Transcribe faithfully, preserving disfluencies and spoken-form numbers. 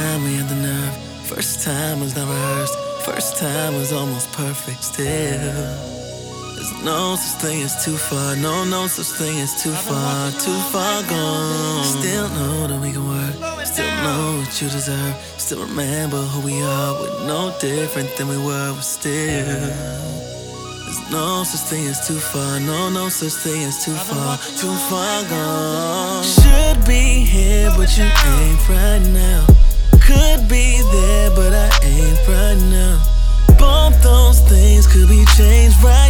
time we had the nerve. First time was not rehearsed. First time was almost perfect still. There's no such thing as too far. No, no such thing as too far. Too far gone. Still know that we can work. Still know what you deserve. Still remember who we are. We're no different than we were. We're still. There's no such thing as too far. No, no such thing as too far. Too far gone. Should be here, but you ain't right now. Could be there, but I ain't right now. Both those things could be changed right